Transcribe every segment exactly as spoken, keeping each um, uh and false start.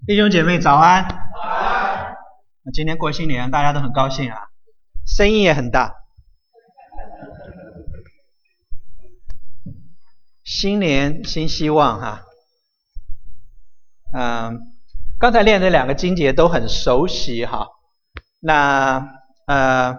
弟兄姐妹早安。早安。今天过新年，大家都很高兴啊，声音也很大。新年新希望哈。嗯，刚才练的两个经节都很熟悉哈。那呃，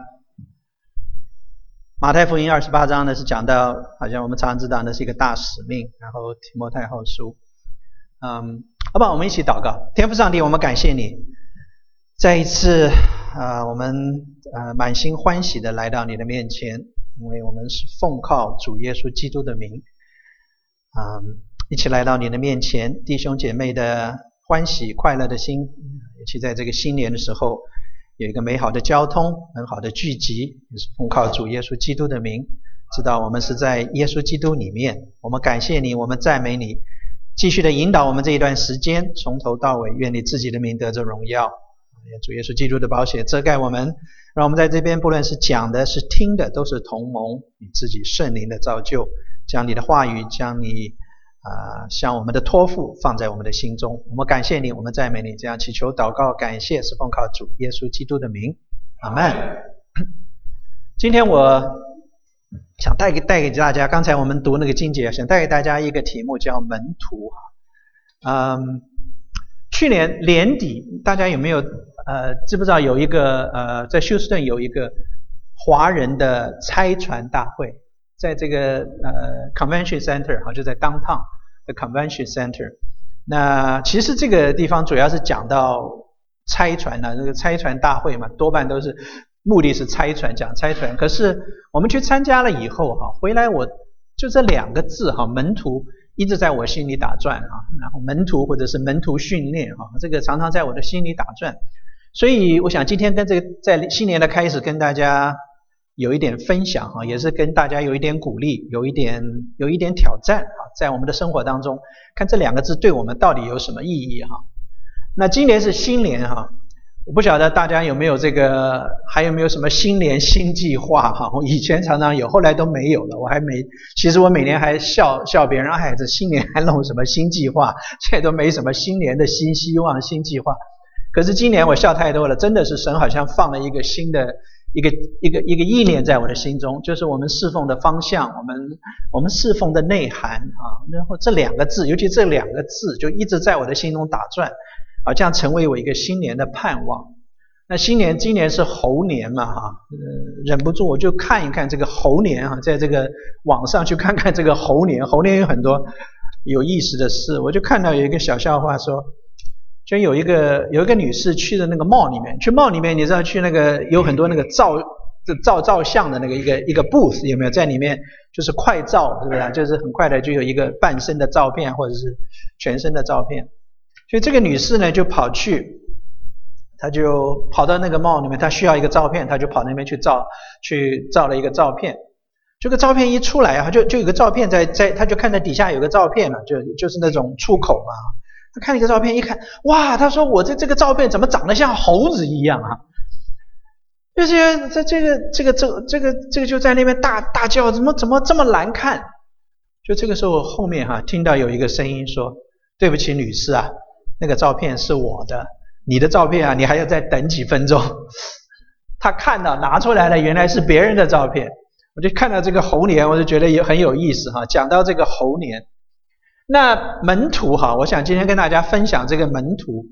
马太福音二十八章呢是讲到，好像我们常常知道那是一个大使命，然后提摩太后书。嗯，好吧，我们一起祷告。天父上帝，我们感谢你，再一次呃，我们呃满心欢喜的来到你的面前，因为我们是奉靠主耶稣基督的名，嗯，一起来到你的面前，弟兄姐妹的欢喜快乐的心，一起在这个新年的时候有一个美好的交通，很好的聚集，也是奉靠主耶稣基督的名，知道我们是在耶稣基督里面。我们感谢你，我们赞美你，继续的引导我们这一段时间，从头到尾，愿你自己的名得着荣耀。主耶稣基督的宝血遮盖我们，让我们在这边不论是讲的是听的，都是同蒙你自己圣灵的造就，将你的话语，将你呃向我们的托付放在我们的心中。我们感谢你，我们赞美你，这样祈求祷告感谢是奉靠主耶稣基督的名，阿们。今天我想带给带给大家，刚才我们读那个经节，想带给大家一个题目叫门徒。嗯，去年年底大家有没有呃知不知道有一个呃在休斯顿有一个华人的拆船大会，在这个呃 Convention Center 哈，就在 Downtown 的 Convention Center。那其实这个地方主要是讲到拆船呢，这个拆船大会嘛，多半都是目的是拆船，讲拆船。可是我们去参加了以后哈，回来我就这两个字哈，门徒一直在我心里打转哈，然后门徒或者是门徒训练哈，这个常常在我的心里打转。所以我想今天跟这个在新年的开始跟大家有一点分享哈，也是跟大家有一点鼓励，有一点有一点挑战哈，在我们的生活当中，看这两个字对我们到底有什么意义哈。那今年是新年哈。我不晓得大家有没有这个，还有没有什么新年新计划哈？我以前常常有，后来都没有了。我还没，其实我每年还笑笑别人，哎，这新年还弄什么新计划？现在都没什么新年的新希望、新计划。可是今年我笑太多了，真的是神好像放了一个新的一个一个一个意念在我的心中，就是我们侍奉的方向，我们我们侍奉的内涵啊。然后这两个字，尤其这两个字，就一直在我的心中打转。啊，这样成为我一个新年的盼望。那新年，今年是猴年嘛，哈，呃，忍不住我就看一看这个猴年哈，在这个网上去看看这个猴年，猴年有很多有意思的事。我就看到有一个小笑话说，就有一个有一个女士去的那个 mall 里面，去 mall 里面，你知道去那个有很多那个照照照相的那个一个一个 booth 有没有？在里面就是快照，是不是？就是很快的就有一个半身的照片或者是全身的照片。所以这个女士呢就跑去，她就跑到那个 mall 里面，她需要一个照片，她就跑那边去照，去照了一个照片。这个照片一出来啊，就就有个照片在在，她就看到底下有个照片了，就就是那种出口嘛。她看了一个照片，一看，哇，她说我这这个照片怎么长得像猴子一样啊？就是这这个这个这个这个这个就在那边大大叫，怎么怎么这么难看？就这个时候后面哈、啊、听到有一个声音说，对不起女士啊。那个照片是我的，你的照片啊，你还要再等几分钟。他看到拿出来了，原来是别人的照片。我就看到这个猴年，我就觉得也很有意思哈。讲到这个猴年，那门徒哈，我想今天跟大家分享这个门徒。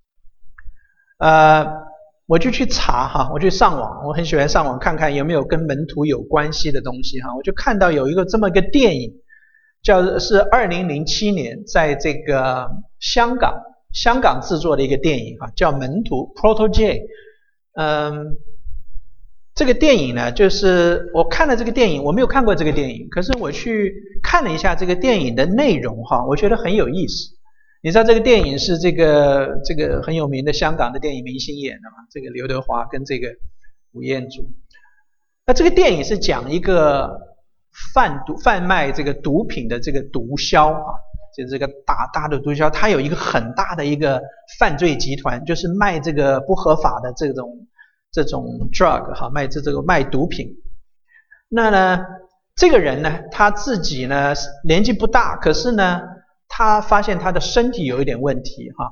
呃，我就去查哈，我去上网，我很喜欢上网看看有没有跟门徒有关系的东西哈。我就看到有一个这么一个电影，叫是二零零七年在这个香港。香港制作的一个电影啊，叫《门徒》 Protege。嗯，这个电影呢，就是我看了这个电影，我没有看过这个电影，可是我去看了一下这个电影的内容哈，我觉得很有意思。你知道这个电影是这个这个很有名的香港的电影明星演的嘛？这个刘德华跟这个吴彦祖。那这个电影是讲一个贩毒贩卖这个毒品的这个毒枭啊。就是这个大大的毒枭，他有一个很大的一个犯罪集团，就是卖这个不合法的这种这种 drug 哈，卖这这个卖毒品。那呢，这个人呢，他自己呢年纪不大，可是呢，他发现他的身体有一点问题哈，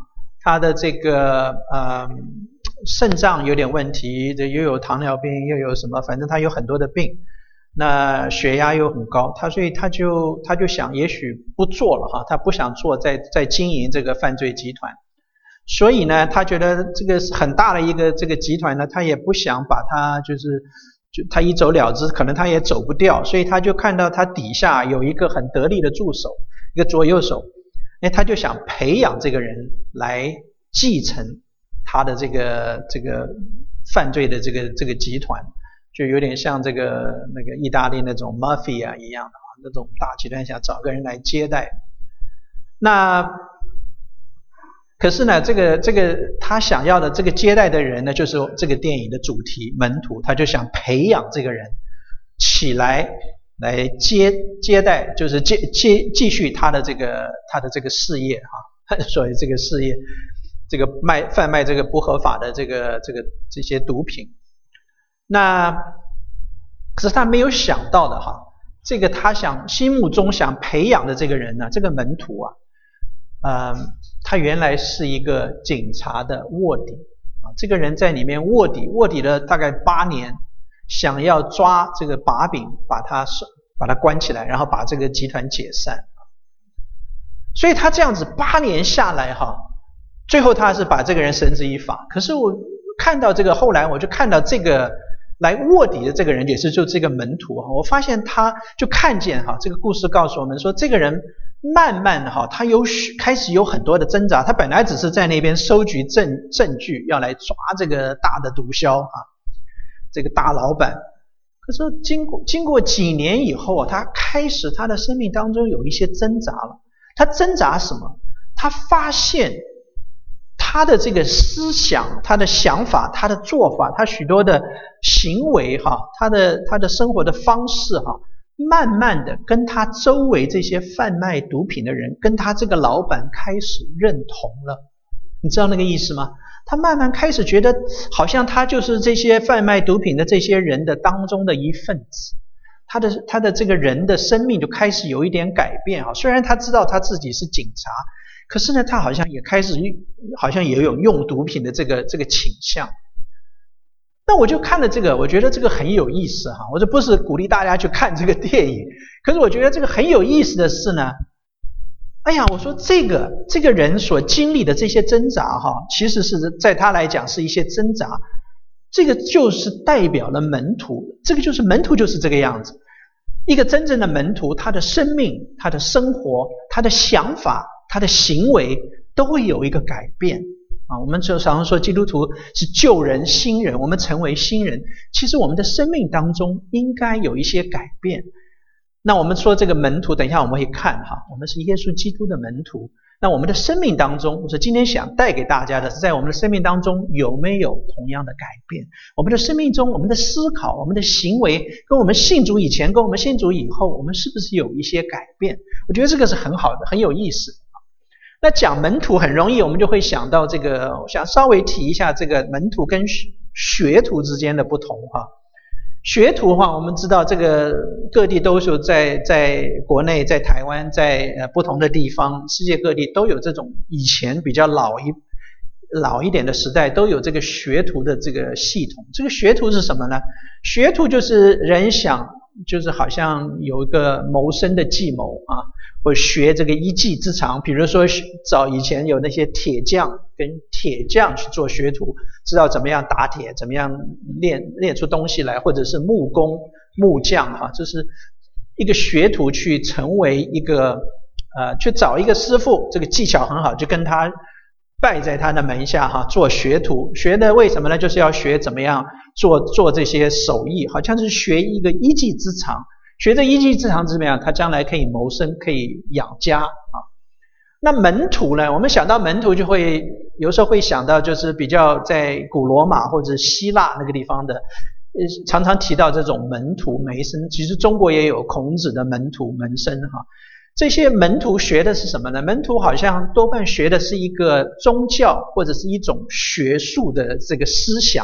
他的这个呃肾脏有点问题，又有糖尿病，又有什么，反正他有很多的病。那血压又很高，他所以他就他就想，也许不做了哈，他不想做再再经营这个犯罪集团。所以呢，他觉得这个很大的一个这个集团呢，他也不想把它就是就他一走了之，可能他也走不掉，所以他就看到他底下有一个很得力的助手，一个左右手，哎，他就想培养这个人来继承他的这个这个犯罪的这个这个集团。就有点像这个那个意大利那种 mafia 一样的啊，那种大集团想找个人来接待。那可是呢，这个这个他想要的这个接待的人呢，就是这个电影的主题门徒，他就想培养这个人起来来接接待，就是接接继续他的这个他的这个事业哈，所以这个事业这个卖贩卖这个不合法的这个这个这些毒品。那可是他没有想到的哈，这个他想心目中想培养的这个人呢，这个门徒啊，呃，他原来是一个警察的卧底啊，这个人在里面卧底，卧底了大概八年，想要抓这个把柄，把他把他关起来，然后把这个集团解散。所以他这样子八年下来哈，最后他是把这个人绳之以法。可是我看到这个，后来我就看到这个来卧底的这个人，也是就这个门徒，我发现他就看见哈，这个故事告诉我们说，这个人慢慢的哈，他有开始有很多的挣扎。他本来只是在那边收集证证据，要来抓这个大的毒枭啊，这个大老板。可是经过经过几年以后啊，他开始他的生命当中有一些挣扎了。他挣扎什么？他发现他的这个思想，他的想法，他的做法，他许多的行为哈，他的他的生活的方式哈，慢慢的跟他周围这些贩卖毒品的人，跟他这个老板开始认同了。你知道那个意思吗？他慢慢开始觉得好像他就是这些贩卖毒品的这些人的当中的一份子。他的他的这个人的生命就开始有一点改变啊，虽然他知道他自己是警察，可是呢，他好像也开始好像也有用毒品的这个这个倾向。那我就看了这个，我觉得这个很有意思哈。我这不是鼓励大家去看这个电影，可是我觉得这个很有意思的是呢，哎呀，我说这个这个人所经历的这些挣扎哈，其实是在他来讲是一些挣扎。这个就是代表了门徒，这个就是门徒就是这个样子。一个真正的门徒，他的生命，他的生活，他的想法，他的行为都会有一个改变啊。我们就常常说基督徒是旧人新人，我们成为新人，其实我们的生命当中应该有一些改变。那我们说这个门徒，等一下我们会看哈，我们是耶稣基督的门徒。那我们的生命当中，我说今天想带给大家的是，在我们的生命当中有没有同样的改变？我们的生命中，我们的思考，我们的行为，跟我们信主以前，跟我们信主以后，我们是不是有一些改变？我觉得这个是很好的，很有意思。那讲门徒很容易，我们就会想到这个，我想稍微提一下这个门徒跟学徒之间的不同哈。学徒的话，我们知道这个各地都是在在国内，在台湾，在呃不同的地方，世界各地都有这种以前比较老一老一点的时代都有这个学徒的这个系统。这个学徒是什么呢？学徒就是人想就是好像有一个谋生的计谋啊，或学这个一技之长。比如说早以前有那些铁匠跟铁匠去做学徒，知道怎么样打铁，怎么样练练出东西来，或者是木工木匠啊，就是一个学徒去成为一个呃，去找一个师傅，这个技巧很好，就跟他拜在他的门下哈，做学徒。学的为什么呢？就是要学怎么样做做这些手艺，好像是学一个一技之长。学这一技之长怎么样？他将来可以谋生，可以养家啊。那门徒呢？我们想到门徒就会有时候会想到就是比较在古罗马或者希腊那个地方的，呃，常常提到这种门徒门生。其实中国也有孔子的门徒门生哈。这些门徒学的是什么呢？门徒好像多半学的是一个宗教或者是一种学术的这个思想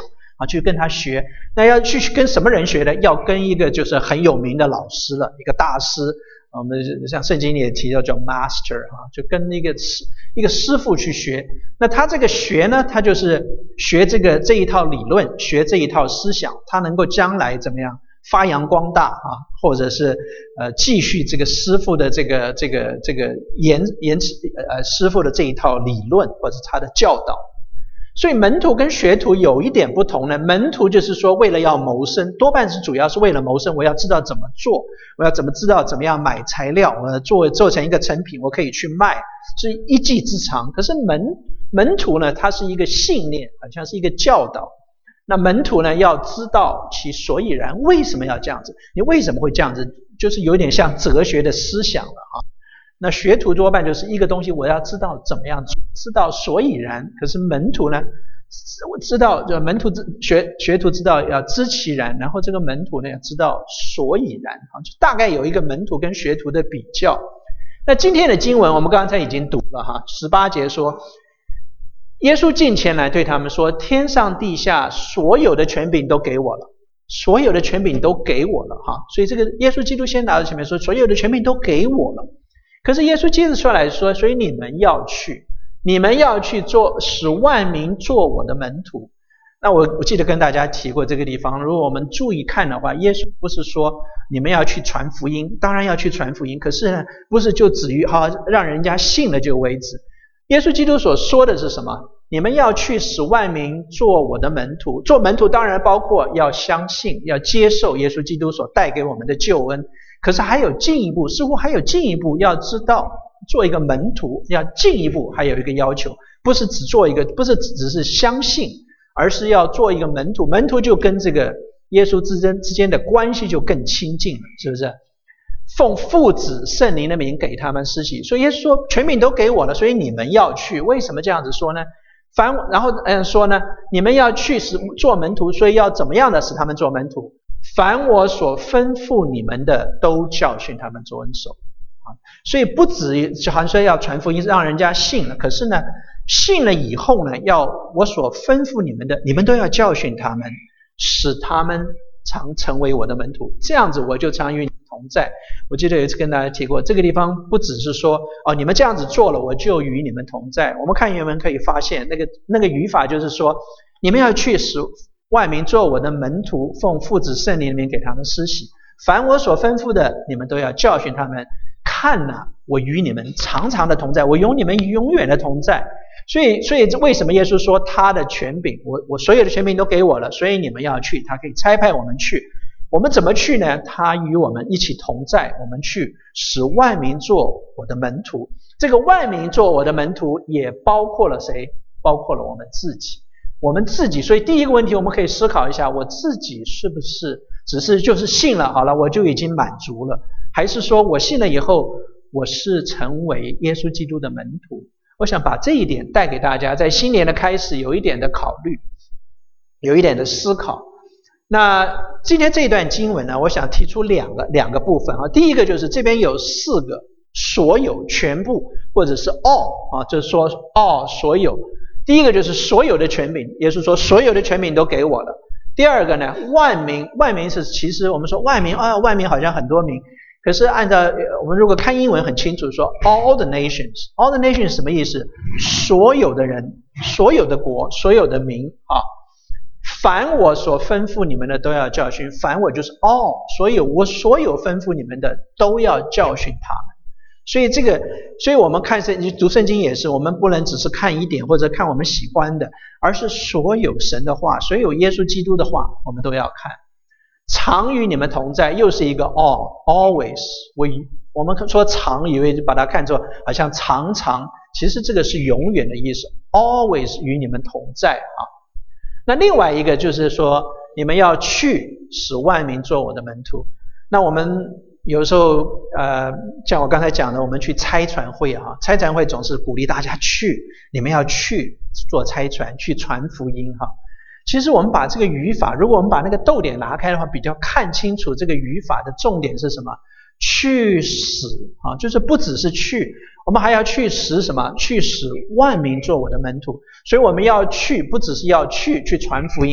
啊，去跟他学。那要去跟什么人学呢？要跟一个就是很有名的老师了，一个大师。我们像圣经里也提到叫 master 啊，就跟一个一个师傅去学。那他这个学呢，他就是学这个这一套理论，学这一套思想，他能够将来怎么样发扬光大啊，或者是呃继续这个师傅的这个这个这个言言呃师傅的这一套理论或者他的教导。所以门徒跟学徒有一点不同呢，门徒就是说为了要谋生，多半是主要是为了谋生，我要知道怎么做，我要怎么知道怎么样买材料，我要做做成一个成品，我可以去卖，是一技之长。可是门门徒呢，它是一个信念，好像是一个教导。那门徒呢，要知道其所以然，为什么要这样子？你为什么会这样子？就是有点像哲学的思想了啊。那学徒多半就是一个东西，我要知道怎么样做，知道所以然。可是门徒呢，我知道，就门徒学学徒知道要知其然，然后这个门徒呢要知道所以然啊，就大概有一个门徒跟学徒的比较。那今天的经文我们刚才已经读了哈，十八节说，耶稣近前来对他们说，天上地下所有的权柄都给我了，所有的权柄都给我了哈。所以这个耶稣基督先拿到前面说，所有的权柄都给我了。可是耶稣接着出来说，所以你们要去，你们要去做，使万民做我的门徒。那我我记得跟大家提过这个地方，如果我们注意看的话，耶稣不是说你们要去传福音，当然要去传福音，可是呢，不是就止于好让人家信了就为止。耶稣基督所说的是什么？你们要去使万民做我的门徒。做门徒当然包括要相信，要接受耶稣基督所带给我们的救恩。可是还有进一步，似乎还有进一步，要知道做一个门徒，要进一步还有一个要求，不是只做一个，不是只是相信，而是要做一个门徒。门徒就跟这个耶稣之间之间的关系就更亲近了，是不是？奉父子圣灵的名给他们施洗。所以耶稣说权柄都给我了，所以你们要去。为什么这样子说呢？凡然后嗯说呢，你们要去使做门徒，所以要怎么样的使他们做门徒？凡我所吩咐你们的，都教训他们做恩手啊。所以不止好像说要传福音让人家信了，可是呢，信了以后呢，要我所吩咐你们的，你们都要教训他们，使他们常成为我的门徒。这样子我就常与你们同在。我记得有一次跟大家提过，这个地方不只是说哦，你们这样子做了，我就与你们同在。我们看原文可以发现，那个那个语法就是说，你们要去使万民做我的门徒，奉父子圣灵的名给他们施洗。凡我所吩咐的，你们都要教训他们。看哪，我与你们常常的同在，我有你们永远的同在。所以，所以为什么耶稣说他的权柄，我我所有的权柄都给我了，所以你们要去，他可以差派我们去。我们怎么去呢？他与我们一起同在，我们去使万民做我的门徒。这个万民做我的门徒也包括了谁？包括了我们自己。我们自己，所以第一个问题我们可以思考一下，我自己是不是只是就是信了好了，我就已经满足了，还是说我信了以后我是成为耶稣基督的门徒？我想把这一点带给大家，在新年的开始有一点的考虑，有一点的思考。那今天这一段经文呢，我想提出两个两个部分啊。第一个就是这边有四个所有、全部或者是 all 啊，就是说 all 所有。第一个就是所有的权柄，耶稣说所有的权柄都给我了。第二个呢，万民，万民是其实我们说万民啊，万民好像很多民，可是按照我们如果看英文很清楚说 all the nations， all the nations 什么意思？所有的人，所有的国，所有的民啊。凡我所吩咐你们的都要教训，凡我就是 all， 所以我所有吩咐你们的都要教训他们。所以这个，所以我们看圣经读圣经也是，我们不能只是看一点或者看我们喜欢的，而是所有神的话，所有耶稣基督的话我们都要看。常与你们同在又是一个 all always， 我我们说常以为把它看作好像常常，其实这个是永远的意思， always 与你们同在啊。那另外一个就是说，你们要去使万民做我的门徒。那我们有时候呃，像我刚才讲的，我们去差传会啊，差传会总是鼓励大家去，你们要去做差传，去传福音哈。其实我们把这个语法，如果我们把那个逗点拿开的话，比较看清楚这个语法的重点是什么？去使啊，就是不只是去，我们还要去使什么？去使万民做我的门徒。所以我们要去，不只是要去去传福音，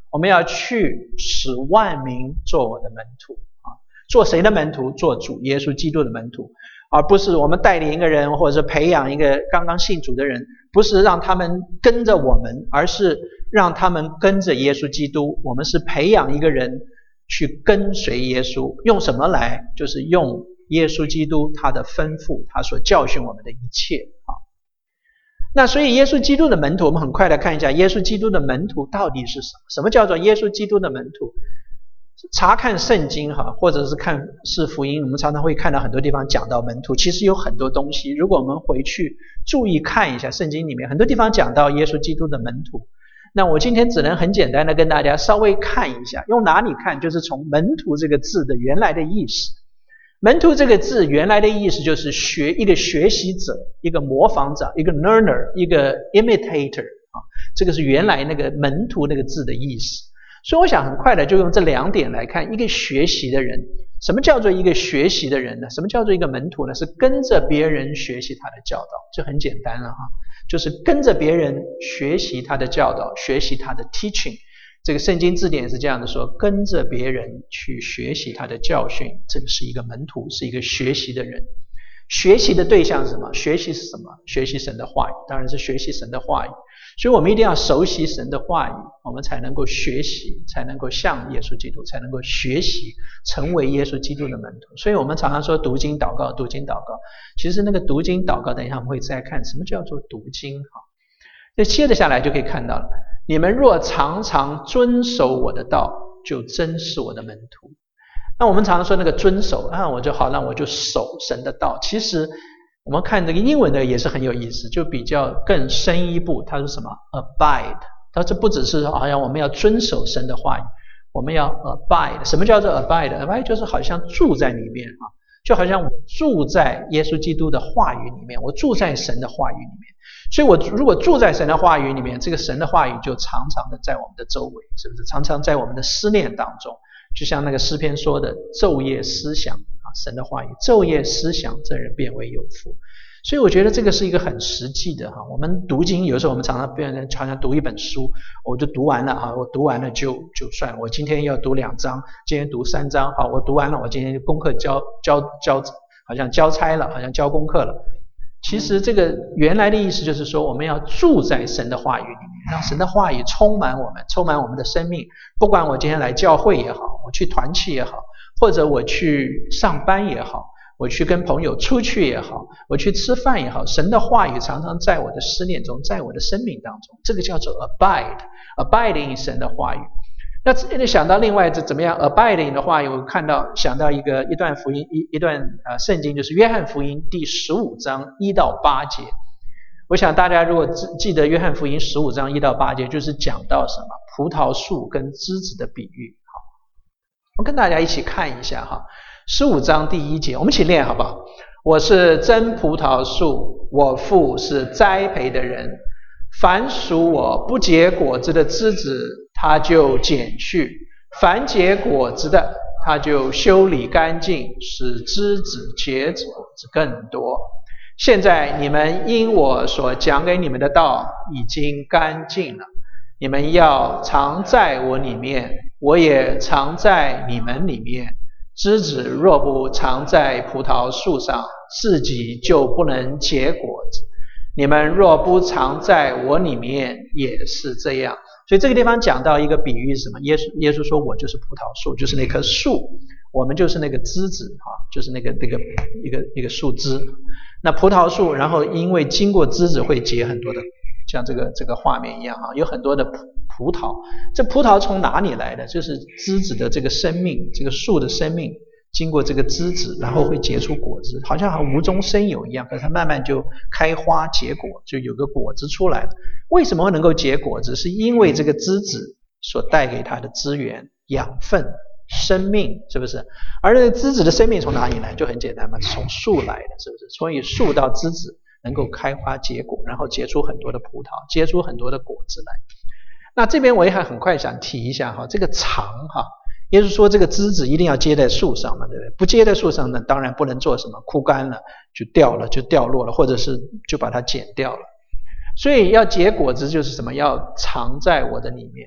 我们要去使万民做我的门徒啊，做谁的门徒？做主耶稣基督的门徒，而不是我们带领一个人或者是培养一个刚刚信主的人，不是让他们跟着我们，而是让他们跟着耶稣基督。我们是培养一个人去跟随耶稣，用什么来？就是用耶稣基督他的吩咐，他所教训我们的一切啊。那所以耶稣基督的门徒，我们很快来看一下耶稣基督的门徒到底是什么？什么叫做耶稣基督的门徒？查看圣经哈，或者是看是福音，我们常常会看到很多地方讲到门徒，其实有很多东西，如果我们回去注意看一下圣经里面，很多地方讲到耶稣基督的门徒。那我今天只能很简单的跟大家稍微看一下，用哪里看？就是从门徒这个字的原来的意思。门徒这个字原来的意思就是学一个学习者，一个模仿者，一个 learner， 一个 imitator 啊，这个是原来那个门徒那个字的意思。所以我想很快的就用这两点来看，一个学习的人，什么叫做一个学习的人呢？什么叫做一个门徒呢？是跟着别人学习他的教导，这很简单了哈，就是跟着别人学习他的教导，学习他的 teaching。这个圣经字典是这样的说，跟着别人去学习他的教训，这个是一个门徒，是一个学习的人。学习的对象是什么？学习是什么？学习神的话语，当然是学习神的话语。所以我们一定要熟悉神的话语，我们才能够学习，才能够像耶稣基督，才能够学习成为耶稣基督的门徒。所以我们常常说读经祷告，读经祷告，其实那个读经祷告等一下我们会再看什么叫做读经。那接着下来就可以看到了，你们若常常遵守我的道，就真是我的门徒。那我们常常说那个遵守啊，我就好，那我就守神的道。其实我们看这个英文的也是很有意思，就比较更深一步。它是什么 abide， 它这不只是好像我们要遵守神的话语，我们要 abide。 什么叫做 abide？ abide 就是好像住在里面啊，就好像我住在耶稣基督的话语里面，我住在神的话语里面。所以我如果住在神的话语里面，这个神的话语就常常的在我们的周围，是不是？常常在我们的思念当中，就像那个诗篇说的，昼夜思想啊，神的话语，昼夜思想，这人便为有福。所以我觉得这个是一个很实际的哈。我们读经，有时候我们常常别人常常读一本书，我就读完了啊，我读完了就就算了。我今天要读两章，今天读三章，好，我读完了，我今天功课交交交，好像交差了，好像交功课了。其实这个原来的意思就是说，我们要住在神的话语里面，让神的话语充满我们，充满我们的生命。不管我今天来教会也好，我去团契也好，或者我去上班也好，我去跟朋友出去也好，我去吃饭也好，神的话语常常在我的思念中，在我的生命当中，这个叫做 abide， abiding 神的话语。那想到另外这怎么样 abiding 的话，我看到想到一个一段福音一一段呃圣经，就是约翰福音第十五章一到八节。我想大家如果记得约翰福音十五章一到八节，就是讲到什么葡萄树跟枝子的比喻。好，我跟大家一起看一下哈，十五章第一节，我们一起念好不好？我是真葡萄树，我父是栽培的人，凡属我不结果子的枝子，他就剪去；凡结果子的，他就修理干净，使枝子结果子更多。现在你们因我所讲给你们的道已经干净了，你们要常在我里面，我也常在你们里面。枝子若不常在葡萄树上，自己就不能结果子。你们若不常在我里面，也是这样。所以这个地方讲到一个比喻是什么？耶稣耶稣说我就是葡萄树，就是那棵树，我们就是那个枝子哈，就是那个那个一个一个树枝。那葡萄树，然后因为经过枝子会结很多的，像这个这个画面一样哈，有很多的葡葡萄。这葡萄从哪里来的？就是枝子的这个生命，这个树的生命经过这个枝子，然后会结出果子，好像无中生有一样，可是它慢慢就开花结果，就有个果子出来了。为什么会能够结果子？是因为这个枝子所带给它的资源、养分、生命，是不是？而这个枝子的生命从哪里来？就很简单嘛，从树来的，是不是？所以树到枝子能够开花结果，然后结出很多的葡萄，结出很多的果子来。那这边我也很快想提一下哈，这个常哈，耶稣说这个枝子一定要结在树上嘛，对不对？不结在树上呢，当然不能做什么，枯干了就掉了，就掉落了，或者是就把它剪掉了。所以要结果子就是什么？要藏在我的里面。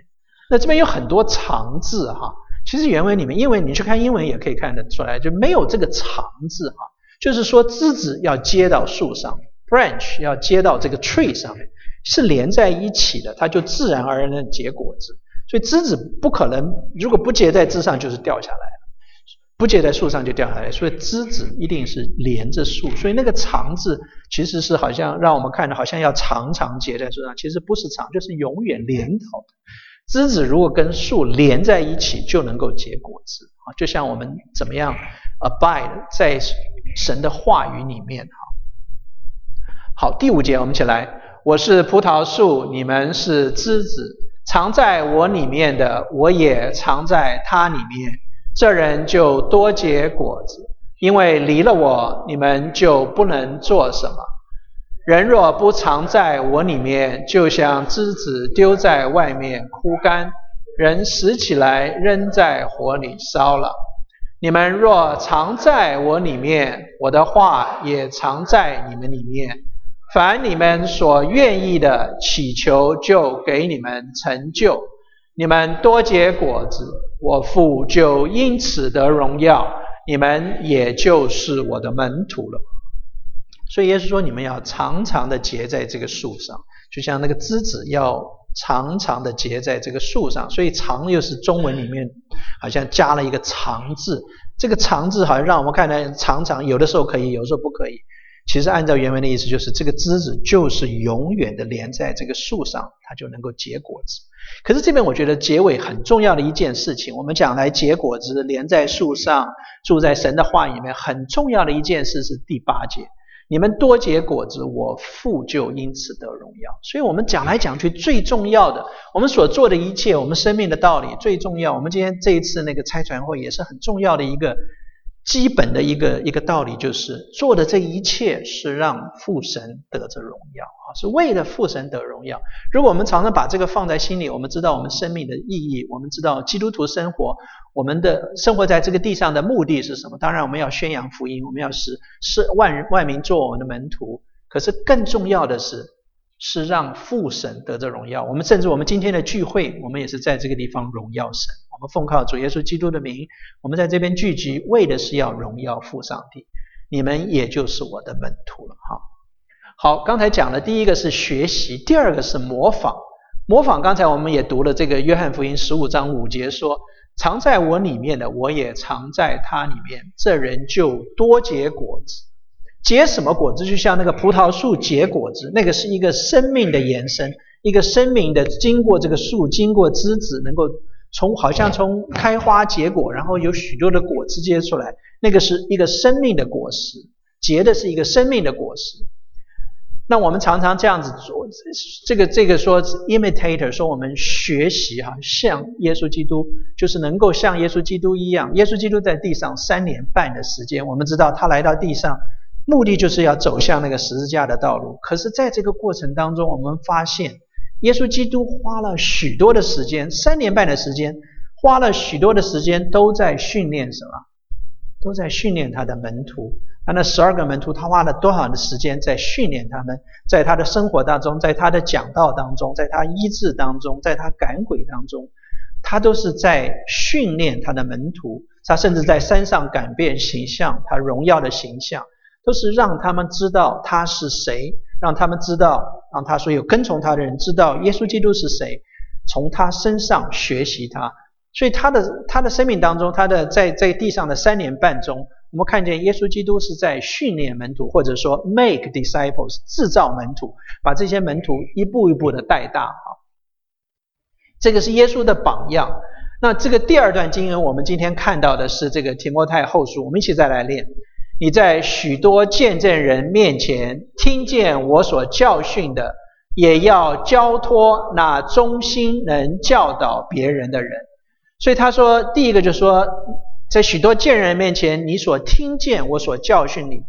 那这边有很多长字哈，其实原文里面，因为你去看英文也可以看得出来，就没有这个长字哈，就是说枝子要接到树上 ，branch 要接到这个 tree 上面，是连在一起的，它就自然而然的结果子。所以枝子不可能，如果不结在枝上就是掉下来了，不结在树上就掉下来，所以枝子一定是连着树。所以那个长字其实是好像让我们看着好像要长长结在树上，其实不是长，就是永远连到的。枝子如果跟树连在一起，就能够结果子啊，就像我们怎么样 abide 在神的话语里面哈。好，第五节我们一起来，我是葡萄树，你们是枝子，藏在我里面的，我也藏在他里面，这人就多结果子，因为离了我，你们就不能做什么。人若不藏在我里面，就像枝子丢在外面枯干，人拾起来扔在火里烧了。你们若藏在我里面，我的话也藏在你们里面，凡你们所愿意的，祈求就给你们成就。你们多结果子，我父就因此得荣耀，你们也就是我的门徒了。所以耶稣说，你们要常常的结在这个树上，就像那个枝子要常常的结在这个树上。所以常又是中文里面好像加了一个常字，这个常字好像让我们看来常常有的时候可以，有的时候不可以。其实按照原文的意思，就是这个枝子就是永远的连在这个树上，它就能够结果子。可是这边我觉得结尾很重要的一件事情，我们讲来结果子，连在树上，住在神的话里面，很重要的一件事是第八节，你们多结果子，我父就因此得荣耀。所以我们讲来讲去最重要的，我们所做的一切，我们生命的道理最重要。我们今天这一次那个差传会也是很重要的一个基本的一个一个道理，就是做的这一切是让父神得着荣耀啊，是为了父神得荣耀。如果我们常常把这个放在心里，我们知道我们生命的意义，我们知道基督徒生活，我们的生活在这个地上的目的是什么？当然我们要宣扬福音，我们要使是万人万民做我们的门徒。可是更重要的是，是让父神得着荣耀。我们甚至我们今天的聚会，我们也是在这个地方荣耀神。我们奉靠主耶稣基督的名，我们在这边聚集，为的是要荣耀父上帝。你们也就是我的门徒了哈。好，刚才讲的第一个是学习，第二个是模仿。模仿刚才我们也读了这个约翰福音十五章五节说，藏在我里面的，我也藏在他里面，这人就多结果子。结什么果子？就像那个葡萄树结果子，那个是一个生命的延伸，一个生命的经过这个树，经过枝子，能够从好像从开花结果，然后有许多的果子结出来，那个是一个生命的果实，结的是一个生命的果实。那我们常常这样子做，这个这个说 imitator， 说我们学习哈，像耶稣基督，就是能够像耶稣基督一样。耶稣基督在地上三年半的时间，我们知道他来到地上目的就是要走向那个十字架的道路。可是在这个过程当中，我们发现耶稣基督花了许多的时间，三年半的时间，花了许多的时间都在训练什么？都在训练他的门徒。那那十二个门徒，他花了多少的时间在训练他们？在他的生活当中，在他的讲道当中，在他医治当中，在他赶鬼当中，他都是在训练他的门徒。他甚至在山上改变形象，他荣耀的形象，都是让他们知道他是谁，让他们知道，让他所有跟从他的人知道耶稣基督是谁，从他身上学习他。所以他的他的生命当中，他的在在地上的三年半中，我们看见耶稣基督是在训练门徒，或者说 make disciples， 制造门徒，把这些门徒一步一步的带大。这个是耶稣的榜样。那这个第二段经文我们今天看到的是这个提摩太后书，我们一起再来练。你在许多见证人面前听见我所教训的，也要交托那忠心能教导别人的人。所以他说，第一个就是说，在许多见人面前，你所听见我所教训你的，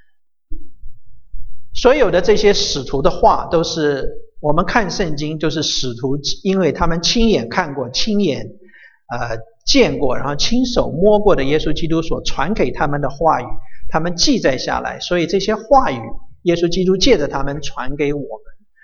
所有的这些使徒的话，都是我们看圣经，就是使徒因为他们亲眼看过，亲眼呃见过，然后亲手摸过的耶稣基督所传给他们的话语，他们记载下来，所以这些话语耶稣基督借着他们传给我们。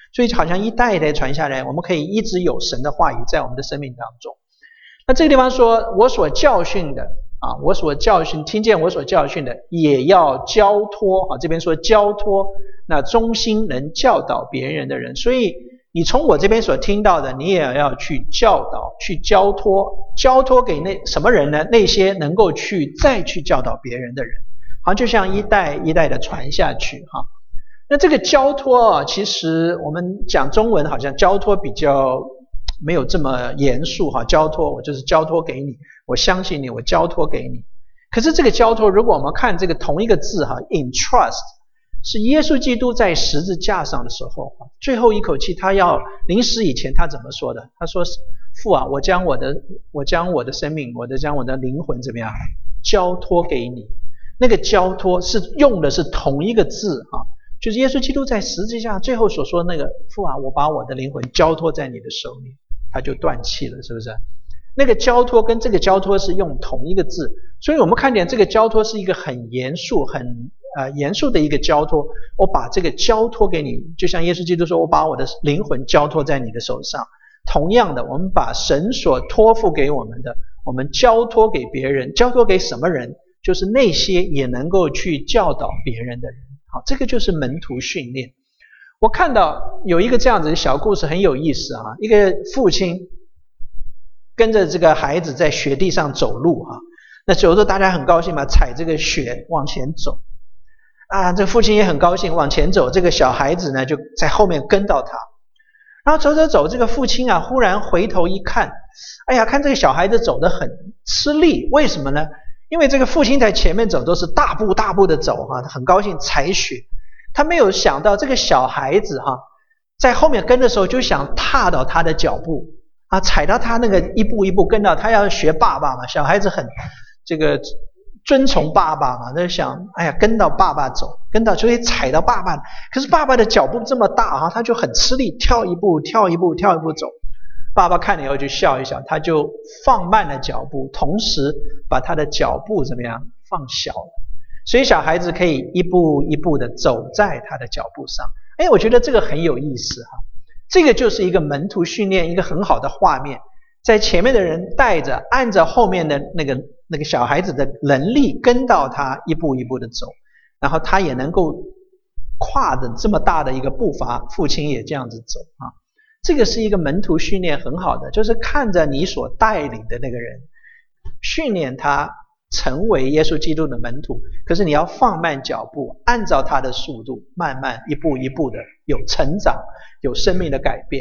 所以好像一代一代传下来，我们可以一直有神的话语在我们的生命当中。那这个地方说，我所教训的啊，我所教训，听见我所教训的，也要交托啊。这边说交托，那忠心能教导别人的人，所以你从我这边所听到的，你也要去教导，去交托，交托给那什么人呢？那些能够去再去教导别人的人，好像就像一代一代的传下去哈。那这个交托啊，其实我们讲中文好像交托比较没有这么严肃哈，交托我就是交托给你，我相信你，我交托给你。可是这个交托，如果我们看这个同一个字哈 ，entrust， 是耶稣基督在十字架上的时候，最后一口气他要临死以前他怎么说的？他说：“父啊，我将我的我将我的生命，我的将我的灵魂怎么样交托给你？”那个交托是用的是同一个字哈。就是耶稣基督在十字架最后所说那个父啊，我把我的灵魂交托在你的手里，他就断气了，是不是？那个交托跟这个交托是用同一个字，所以我们看见这个交托是一个很严肃、很呃严肃的一个交托。我把这个交托给你，就像耶稣基督说，我把我的灵魂交托在你的手上。同样的，我们把神所托付给我们的，我们交托给别人，交托给什么人？就是那些也能够去教导别人的人。好，这个就是门徒训练。我看到有一个这样子的小故事很有意思啊，一个父亲跟着这个孩子在雪地上走路啊，那走着大家很高兴嘛，踩这个雪往前走啊，这个父亲也很高兴往前走，这个小孩子呢就在后面跟到他，然后走走走，这个父亲啊忽然回头一看，哎呀，看这个小孩子走得很吃力，为什么呢？因为这个父亲在前面走都是大步大步的走哈，他很高兴踩雪，他没有想到这个小孩子哈在后面跟的时候就想踏到他的脚步啊，踩到他那个一步一步跟到，他要学爸爸嘛，小孩子很这个遵从爸爸嘛，他就想哎呀跟到爸爸走，跟到所以踩到爸爸，可是爸爸的脚步这么大啊，他就很吃力，跳一步跳一步跳一步走。爸爸看了以后就笑一笑，他就放慢了脚步，同时把他的脚步怎么样放小了，所以小孩子可以一步一步的走在他的脚步上。哎，我觉得这个很有意思哈，这个就是一个门徒训练一个很好的画面，在前面的人带着按着后面的那个那个小孩子的能力跟到他一步一步的走，然后他也能够跨着这么大的一个步伐，父亲也这样子走啊。这个是一个门徒训练很好的，就是看着你所带领的那个人，训练他成为耶稣基督的门徒，可是你要放慢脚步，按照他的速度，慢慢一步一步的有成长，有生命的改变。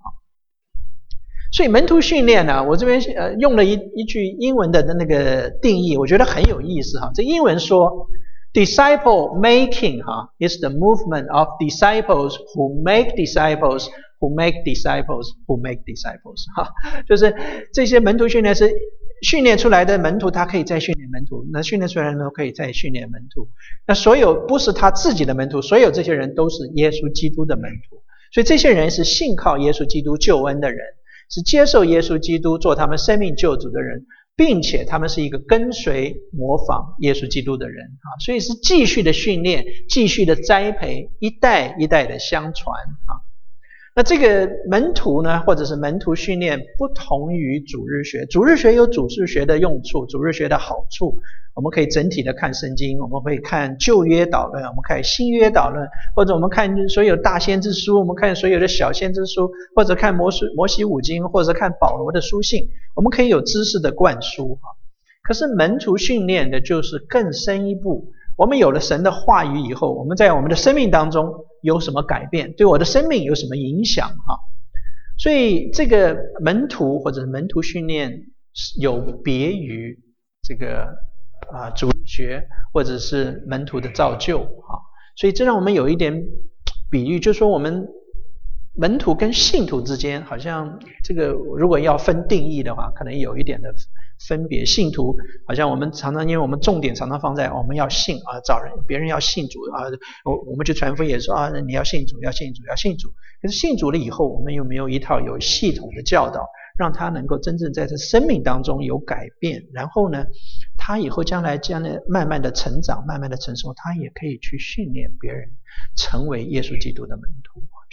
所以门徒训练呢，我这边呃用了一一句英文的那个定义，我觉得很有意思哈。这英文说 disciple making 哈 is the movement of disciples who make disciples who make disciples who make disciples 哈，就是这些门徒训练是训练出来的门徒，他可以再训练门徒，那训练出来的门徒可以再训练门徒，那所有不是他自己的门徒，所有这些人都是耶稣基督的门徒，所以这些人是信靠耶稣基督救恩的人，是接受耶稣基督做他们生命救主的人，并且他们是一个跟随模仿耶稣基督的人啊，所以是继续的训练，继续的栽培，一代一代的相传啊。那这个门徒呢，或者是门徒训练不同于主日学，主日学有主日学的用处，主日学的好处，我们可以整体的看圣经，我们会看旧约导论，我们看新约导论，或者我们看所有大先知书，我们看所有的小先知书，或者看摩西摩西五经，或者看保罗的书信，我们可以有知识的灌输。可是门徒训练的就是更深一步，我们有了神的话语以后，我们在我们的生命当中有什么改变，对我的生命有什么影响啊？所以这个门徒或者门徒训练有别于这个啊主日学或者是门徒的造就啊，所以这让我们有一点比喻，就是说我们门徒跟信徒之间好像这个如果要分定义的话，可能有一点的分别。信徒好像我们常常因为我们重点常常放在、哦、我们要信啊，找人别人要信主啊，我我们去传福音也说啊，你要信主要信主要信主，可是信主了以后，我们有没有一套有系统的教导，让他能够真正在这生命当中有改变，然后呢他以后将来将来慢慢的成长，慢慢的成熟，他也可以去训练别人成为耶稣基督的门徒。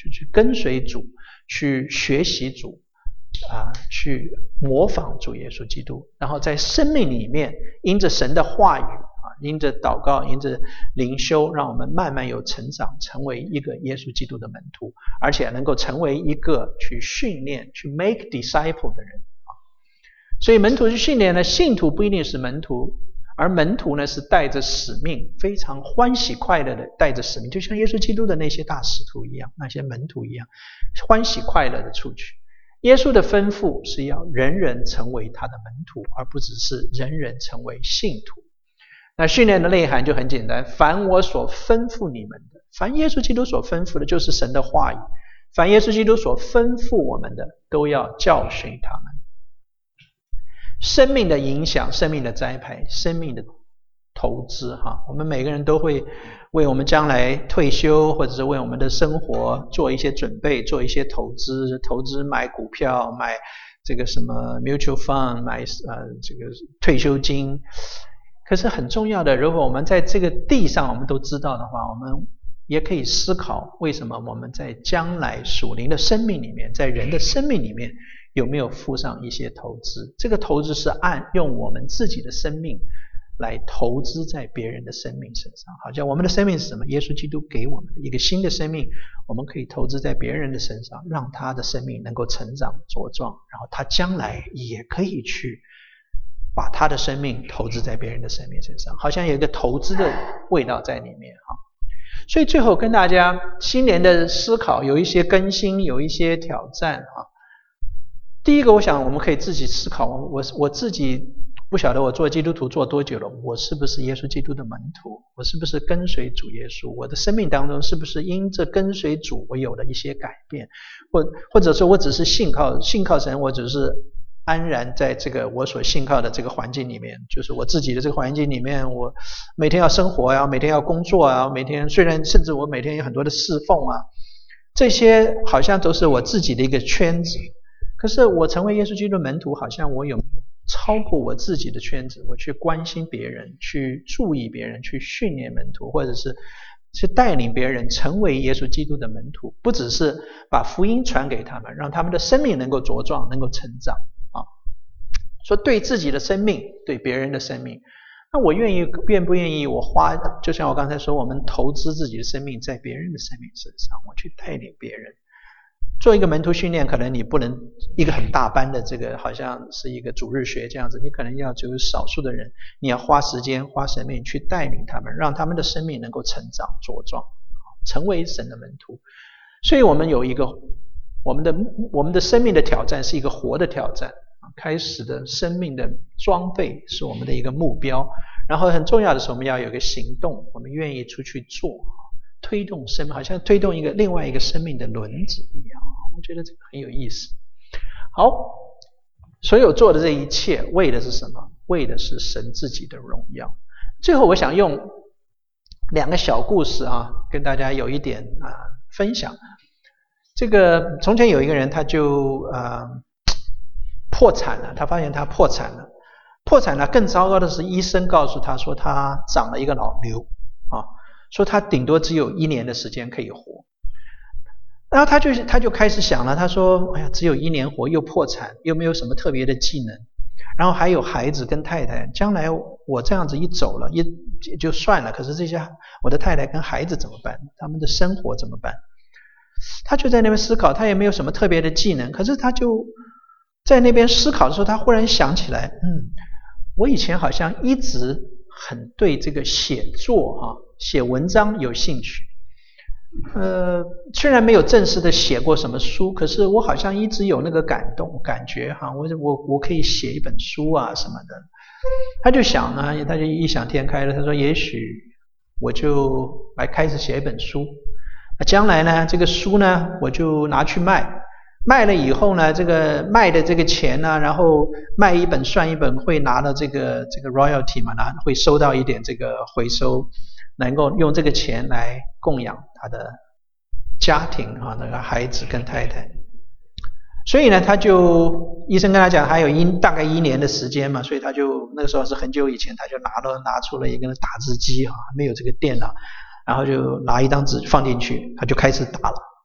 就去跟随主，去学习主啊，去模仿主耶稣基督，然后在生命里面因着神的话语啊，因着祷告，因着灵修，让我们慢慢有成长，成为一个耶稣基督的门徒，而且能够成为一个去训练去 make disciple 的人啊。所以门徒去训练呢，信徒不一定是门徒，而门徒呢是带着使命，非常欢喜快乐的带着使命，就像耶稣基督的那些大使徒一样，那些门徒一样，欢喜快乐的出去。耶稣的吩咐是要人人成为他的门徒，而不只是人人成为信徒。那训练的内涵就很简单，凡我所吩咐你们的，凡耶稣基督所吩咐的就是神的话语，凡耶稣基督所吩咐我们的，都要教训他们。生命的影响，生命的栽培，生命的投资哈，我们每个人都会为我们将来退休，或者是为我们的生活做一些准备，做一些投资，投资买股票，买这个什么 mutual fund， 买呃这个退休金。可是很重要的，如果我们在这个地上我们都知道的话，我们也可以思考，为什么我们在将来属灵的生命里面，在人的生命里面有没有付上一些投资？这个投资是按用我们自己的生命来投资在别人的生命身上，好像我们的生命是什么？耶稣基督给我们的一个新的生命，我们可以投资在别人的身上，让他的生命能够成长茁壮，然后他将来也可以去把他的生命投资在别人的生命身上，好像有一个投资的味道在里面哈。所以最后跟大家新年的思考有一些更新，有一些挑战哈。第一个，我想我们可以自己思考，我我自己不晓得我做基督徒做多久了，我是不是耶稣基督的门徒？我是不是跟随主耶稣？我的生命当中是不是因着跟随主我有了一些改变？或或者说我只是信靠信靠神，我只是安然在这个我所信靠的这个环境里面，就是我自己的这个环境里面，我每天要生活啊，每天要工作啊，每天虽然甚至我每天有很多的侍奉啊，这些好像都是我自己的一个圈子。可是我成为耶稣基督的门徒，好像我有超过我自己的圈子，我去关心别人，去注意别人，去训练门徒，或者是去带领别人成为耶稣基督的门徒，不只是把福音传给他们，让他们的生命能够茁壮，能够成长啊。说对自己的生命，对别人的生命，那我愿意愿不愿意我花，就像我刚才说，我们投资自己的生命在别人的生命身上，我去带领别人。做一个门徒训练，可能你不能一个很大班的这个好像是一个主日学这样子，你可能要只有少数的人，你要花时间花生命去带领他们，让他们的生命能够成长茁壮，成为神的门徒。所以我们有一个我们的我们的生命的挑战是一个活的挑战，开始的生命的装备是我们的一个目标，然后很重要的是我们要有一个行动，我们愿意出去做，推动生命，好像推动一个另外一个生命的轮子一样，我觉得这个很有意思。好，所有做的这一切为的是什么？为的是神自己的荣耀。最后我想用两个小故事啊，跟大家有一点啊分享。这个从前有一个人，他就呃破产了，他发现他破产了，破产了，更糟糕的是，医生告诉他说他长了一个脑瘤啊。说他顶多只有一年的时间可以活，然后他就他就开始想了，他说：“哎呀，只有一年活，又破产，又没有什么特别的技能，然后还有孩子跟太太，将来我这样子一走了，也也就算了。可是这些我的太太跟孩子怎么办？他们的生活怎么办？”他就在那边思考，他也没有什么特别的技能，可是他就在那边思考的时候，他忽然想起来，嗯，我以前好像一直很对这个写作哈、啊。写文章有兴趣，呃，虽然没有正式的写过什么书，可是我好像一直有那个感动感觉哈，我我我可以写一本书啊什么的。他就想呢，他就异想天开了，他说也许我就来开始写一本书，那将来呢这个书呢我就拿去卖，卖了以后呢，这个卖的这个钱呢，然后卖一本算一本，会拿到这个这个 royalty 嘛，拿会收到一点这个回收。能够用这个钱来供养他的家庭啊，那个孩子跟太太。所以呢，他就医生跟他讲还有一大概一年的时间嘛，所以他就那个时候是很久以前，他就拿了拿出了一个打字机啊，没有这个电脑，然后就拿一张纸放进去，他就开始打了。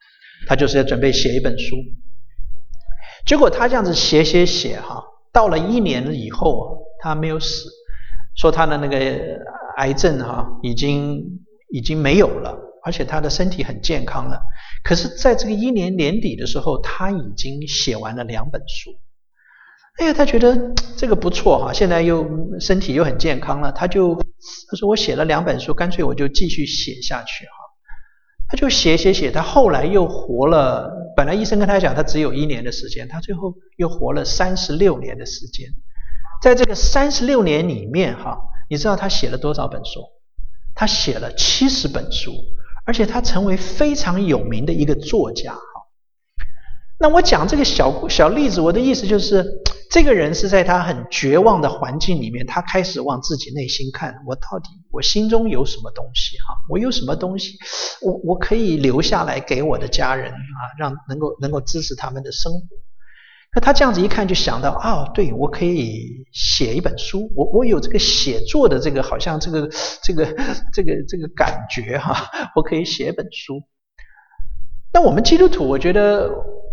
他就是要准备写一本书。结果他这样子写写写哈，到了一年以后他没有死，说他的那个癌症哈已经已经没有了，而且他的身体很健康了。可是在这个一年年底的时候，他已经写完了两本书。哎呀，他觉得这个不错哈，现在又身体又很健康了，他就他说我写了两本书，干脆我就继续写下去哈。他就写写写，他后来又活了，本来医生跟他讲他只有一年的时间，他最后又活了三十六年的时间。在这个三十六年里面哈，你知道他写了多少本书？他写了七十本书，而且他成为非常有名的一个作家哈。那我讲这个小小例子，我的意思就是这个人是在他很绝望的环境里面，他开始往自己内心看，我到底我心中有什么东西哈？我有什么东西我我可以留下来给我的家人啊，让能够能够支持他们的生活。可他这样子一看就想到啊、哦，对，我可以写一本书，我我有这个写作的这个好像这个这个这个这个感觉哈，我可以写一本书。那我们基督徒我觉得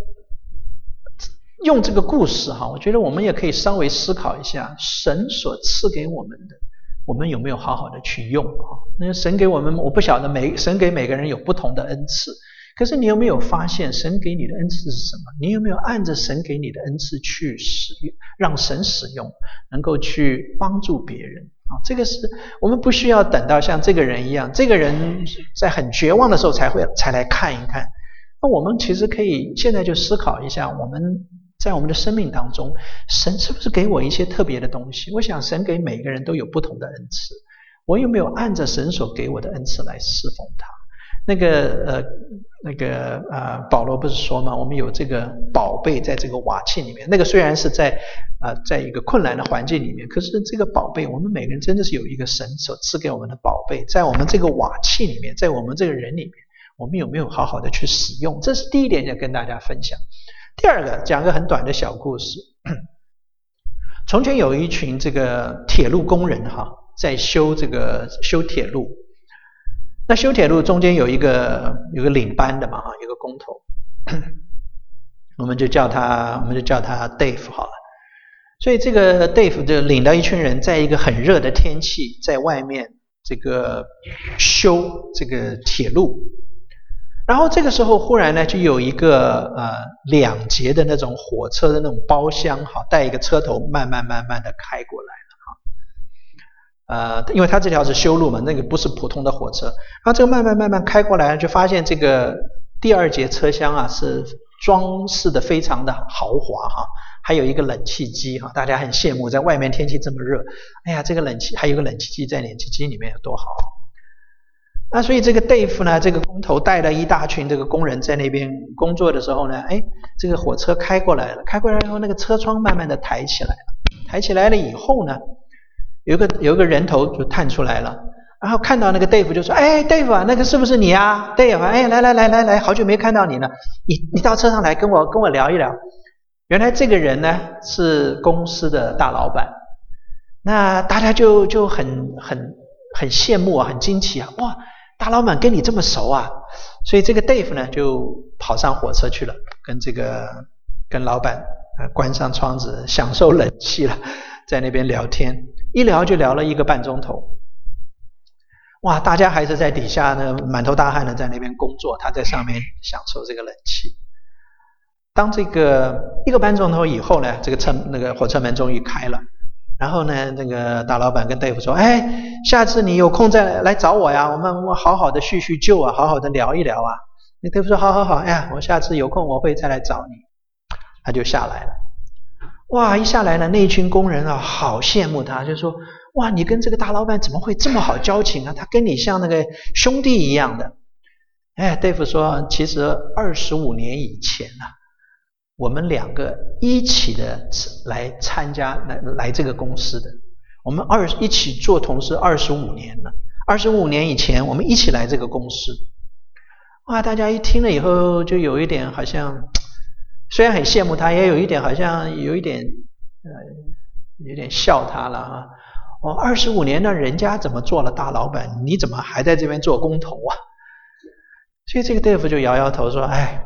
用这个故事哈，我觉得我们也可以稍微思考一下，神所赐给我们的，我们有没有好好的去用啊？那神给我们，我不晓得每神给每个人有不同的恩赐，可是你有没有发现神给你的恩赐是什么？你有没有按着神给你的恩赐去使用，让神使用，能够去帮助别人啊？这个是我们不需要等到像这个人一样，这个人在很绝望的时候才会才来看一看。那我们其实可以现在就思考一下，我们在我们的生命当中，神是不是给我一些特别的东西？我想神给每个人都有不同的恩赐，我有没有按着神所给我的恩赐来侍奉他？那个呃那个呃保罗不是说吗？我们有这个宝贝在这个瓦器里面，那个虽然是在呃在一个困难的环境里面，可是这个宝贝，我们每个人真的是有一个神所赐给我们的宝贝，在我们这个瓦器里面，在我们这个人里面，我们有没有好好的去使用？这是第一点要跟大家分享。第二个，讲个很短的小故事。从前有一群这个铁路工人哈，在修这个修铁路。那修铁路中间有一个有个领班的嘛哈，有个工头，我们就叫他我们就叫他 Dave 好了。所以这个 Dave 就领到一群人，在一个很热的天气，在外面这个修这个铁路。然后这个时候忽然呢，就有一个呃两节的那种火车的那种包厢哈，带一个车头慢慢慢慢的开过来了哈。呃，因为它这条是修路嘛，那个不是普通的火车。然后这个慢慢慢慢开过来，就发现这个第二节车厢啊是装饰的非常的豪华哈，还有一个冷气机哈，大家很羡慕，在外面天气这么热，哎呀，这个冷气还有个冷气机在冷气机里面有多好。那所以这个 Dave 呢，这个工头带了一大群这个工人在那边工作的时候呢，哎，这个火车开过来了，开过来以后那个车窗慢慢的抬起来了，抬起来了以后呢，有个有个人头就探出来了，然后看到那个 Dave 就说，哎 Dave 啊，那个是不是你啊 Dave 啊，哎来来来来来，好久没看到你了，你你到车上来跟我跟我聊一聊。原来这个人呢是公司的大老板，那大家就就很很很羡慕啊，很惊奇啊，哇！大老板跟你这么熟啊，所以这个 Dave 呢就跑上火车去了，跟这个跟老板、呃、关上窗子，享受冷气了，在那边聊天，一聊就聊了一个半钟头。哇，大家还是在底下呢，满头大汗的在那边工作，他在上面享受这个冷气。当这个一个半钟头以后呢，这个车那个火车门终于开了。然后呢，那个大老板跟 Dave 说，哎，下次你有空再来找我呀，我们我们好好的叙叙旧啊，好好的聊一聊啊。那 Dave 说，好好好，哎呀，我下次有空我会再来找你。他就下来了。哇，一下来呢，那一群工人啊，好羡慕他，就说，哇，你跟这个大老板怎么会这么好交情啊？他跟你像那个兄弟一样的。哎 ，Dave 说，其实二十五年以前啊，我们两个一起的来参加来来这个公司的，我们二一起做同事二十五年了。二十五年以前，我们一起来这个公司。哇，大家一听了以后，就有一点好像，虽然很羡慕他，也有一点好像有一点呃，有点笑他了啊。哦，二十五年了，人家怎么做了大老板，你怎么还在这边做工头啊？所以这个 Dave 就摇摇头说，哎。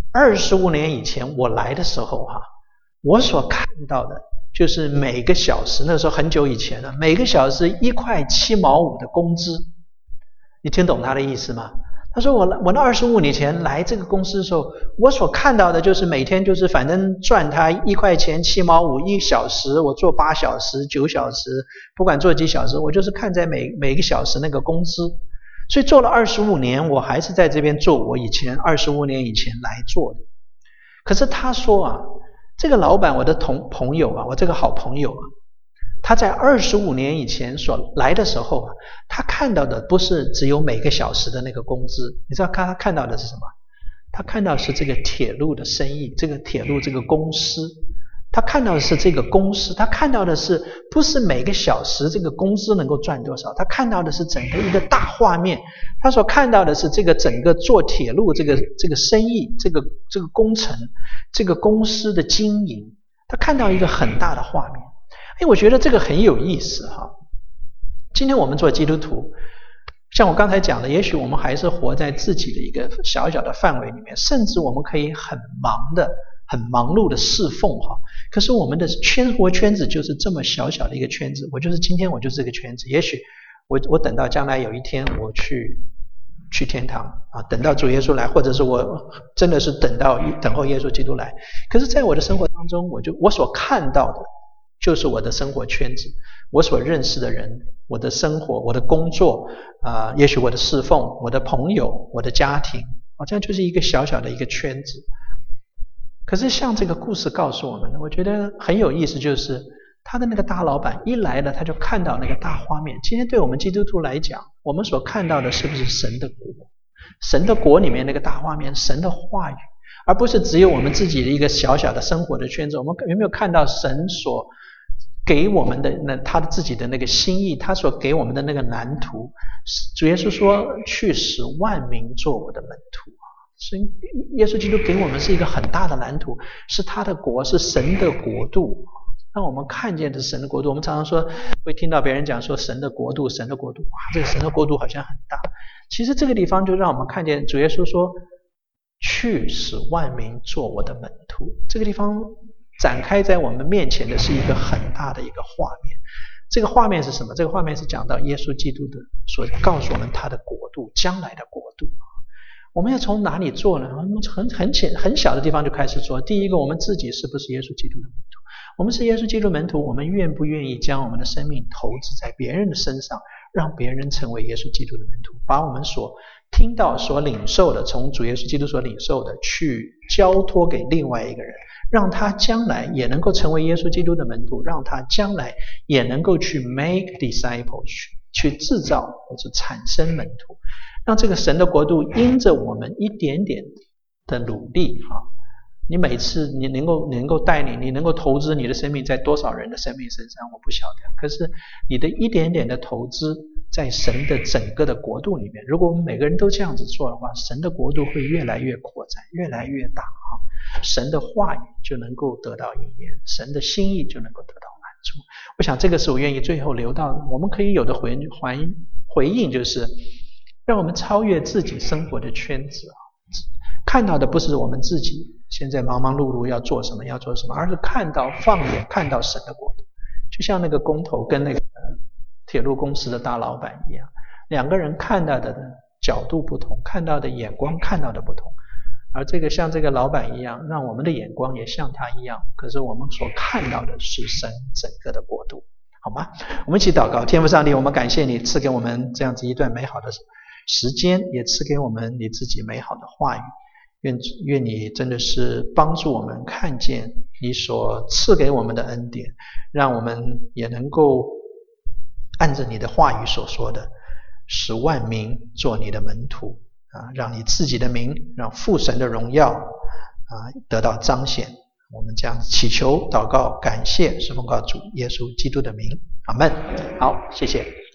二十五年以前我来的时候哈、啊，我所看到的就是每个小时，那时候很久以前了，每个小时一块七毛五的工资。你听懂他的意思吗？他说我我那二十五年前来这个公司的时候，我所看到的就是每天就是反正赚他一块钱七毛五一小时，我做八小时九小时，不管做几小时，我就是看在每每个小时那个工资。所以做了二十五年，我还是在这边做我以前二十五年以前来做的。可是他说啊，这个老板我的同朋友啊，我这个好朋友啊，他在二十五年以前所来的时候啊，他看到的不是只有每个小时的那个工资，你知道他看到的是什么？他看到的是这个铁路的生意，这个铁路这个公司，他看到的是这个公司，他看到的是不是每个小时这个公司能够赚多少，他看到的是整个一个大画面，他所看到的是这个整个做铁路这个这个生意，这个这个工程，这个公司的经营，他看到一个很大的画面。哎，我觉得这个很有意思哈。今天我们做基督徒，像我刚才讲的，也许我们还是活在自己的一个小小的范围里面，甚至我们可以很忙的、很忙碌的侍奉哈。可是我们的圈活圈子就是这么小小的一个圈子，我就是今天我就是这个圈子。也许我我等到将来有一天我去去天堂啊，等到主耶稣来，或者是我真的是等到等候耶稣基督来。可是在我的生活当中，我就我所看到的就是我的生活圈子，我所认识的人，我的生活，我的工作啊、呃，也许我的侍奉，我的朋友，我的家庭，好像就是一个小小的一个圈子。可是像这个故事告诉我们的，我觉得很有意思，就是他的那个大老板一来了，他就看到那个大画面。今天对我们基督徒来讲，我们所看到的是不是神的国？神的国里面那个大画面，神的话语，而不是只有我们自己的一个小小的生活的圈子。我们有没有看到神所给我们的那他自己的那个心意，他所给我们的那个蓝图？主耶稣说去使万民做我的门徒，所以耶稣基督给我们是一个很大的蓝图，是他的国，是神的国度，让我们看见的是神的国度。我们常常说会听到别人讲说神的国度，神的国度，哇，这个神的国度好像很大。其实这个地方就让我们看见主耶稣说去使万民做我的门徒，这个地方展开在我们面前的是一个很大的一个画面。这个画面是什么？这个画面是讲到耶稣基督的所告诉我们他的国度，将来的国度。我们要从哪里做呢？我们很很浅很小的地方就开始做。第一个，我们自己是不是耶稣基督的门徒？我们是耶稣基督门徒，我们愿不愿意将我们的生命投资在别人的身上，让别人成为耶稣基督的门徒，把我们所听到所领受的，从主耶稣基督所领受的去交托给另外一个人，让他将来也能够成为耶稣基督的门徒，让他将来也能够去 make disciples， 去制造或者产生门徒，让这个神的国度因着我们一点点的努力哈，你每次你能够能够带领，你能够投资你的生命在多少人的生命身上我不晓得，可是你的一点点的投资在神的整个的国度里面，如果我们每个人都这样子做的话，神的国度会越来越扩展，越来越大哈，神的话语就能够得到应验，神的心意就能够得到满足。我想这个是我愿意最后留到我们可以有的回回回应，就是让我们超越自己生活的圈子，看到的不是我们自己现在忙忙碌碌要做什么要做什么，而是看到放眼看到神的国度。就像那个工头跟那个铁路公司的大老板一样，两个人看到的角度不同，看到的眼光看到的不同，而这个像这个老板一样，让我们的眼光也像他一样，可是我们所看到的是神整个的国度，好吗？我们一起祷告。天父上帝，我们感谢你赐给我们这样子一段美好的时间，也赐给我们你自己美好的话语。愿愿你真的是帮助我们看见你所赐给我们的恩典，让我们也能够按着你的话语所说的，使万民做你的门徒啊，让你自己的名，让父神的荣耀啊得到彰显。我们这样祈求祷告感谢，是奉告主耶稣基督的名，阿们。好，谢谢。